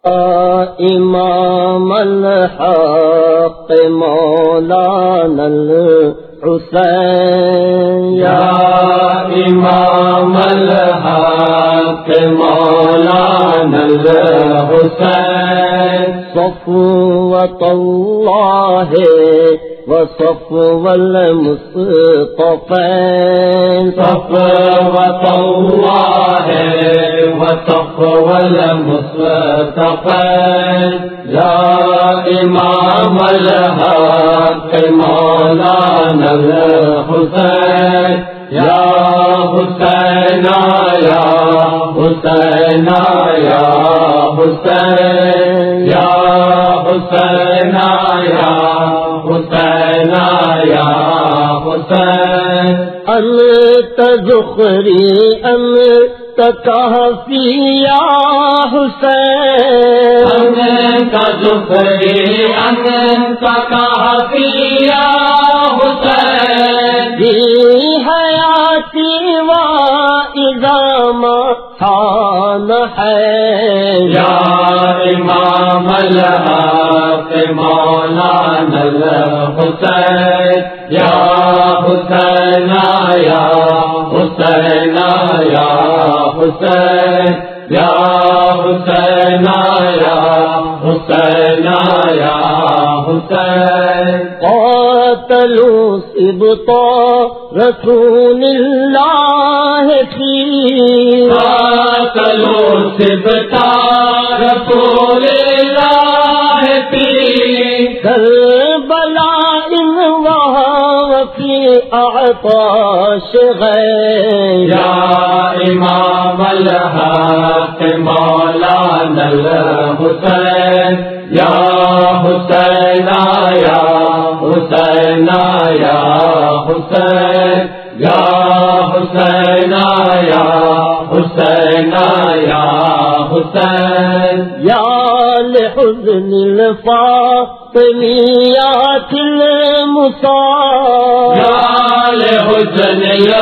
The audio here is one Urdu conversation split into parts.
امام الحق مولانا الحسین یا امام الحق مولانا الحسین صفوة اللہ وصفو المصطفین صفوة اللہ وصفو المصطفین یا امام الحق مولانا الحسین یا حسین یا حسین یا حسین یا حسین یا حسین یا حسین انت ذخری انت کافی یا حسین انت ذخری انت کافی یا حسین دی حیاتی و اذا حان ہے یا امام الحق مولانا الحسین یا حسین یا حسین یا حسین یا حسین یا حسین یا حسین قاتلوا سبطا رسول اللہ فی قاتلوا سبطا رسول اللہ فی کربلا ان وہاں فی اعطاش غیر یا امام الحق مولانا الحسین یا حسین یا حسین یا حسین یا حسین یا حسین یا حسین یا لحزن الفاطمیات المصاب یا لحزن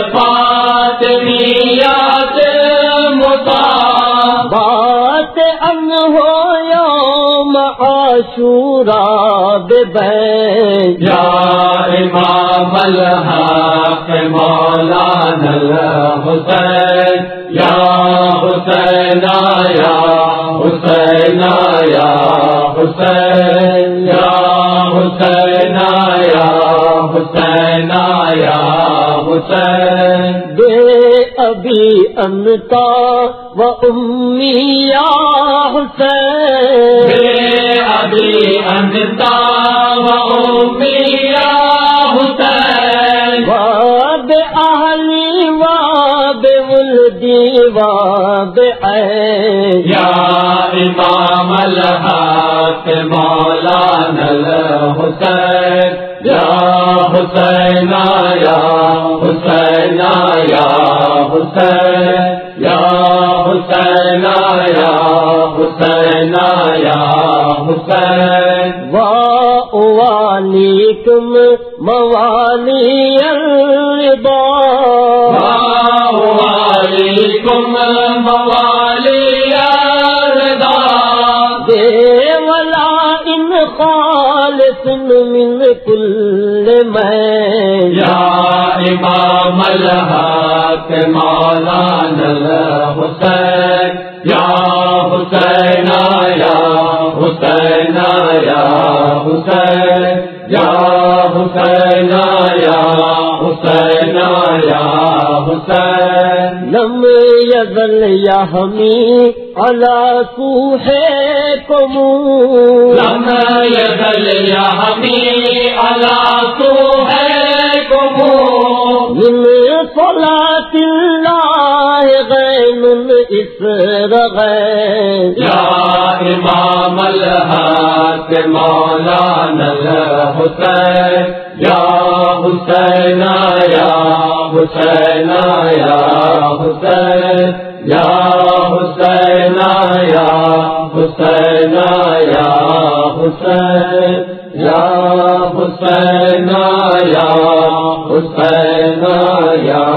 الفاطمیات المصاب بات ان ہو یوم عاشوراء ببین یا امام الحق مولانا الحسین یا حسین یا حسین یا حسین یا حسین یا حسین یا حسین بے ابی انتا و امی یا حسین بے ابی انتا و امی یا حسین واب اہلی واب ولدی واب عین یا امام الحق مولانا الحسین یا حسین یا حسین یا حسین یا حسین یا حسین یا حسین وعلیکم موالی الرضا وعلیکم موالی الرضا دے ولا ان خالص من کل میں یا امام الحق مولانا الحسین یا حسین یا حسین یا حسین یا حسین یا حسین یا حسین لم یزل یحمی علی سوحکم لم یزل یحمی علی سوحکم من صلاة اللہ غین اسر غین یا امام الحق مولانا الحسین یا حسین یا حسین یا حسین یا حسین یا حسین یا حسین یا حسین یا حسین یا